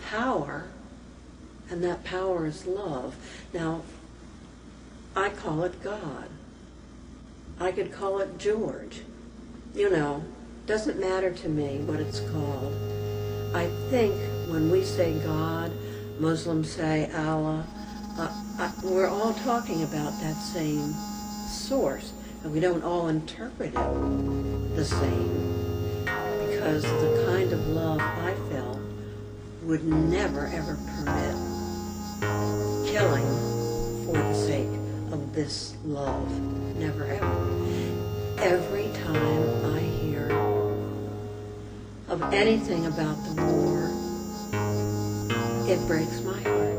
power, and that power is love. Now, I call it God. I could call it George. You know, doesn't matter to me what it's called. I think when we say God, Muslims say Allah, we're all talking about that same source, and we don't all interpret it the same, because the kind of love I felt would never ever permit killing for the sake of this love. Never ever. Every time I hear of anything about the war, it breaks my heart.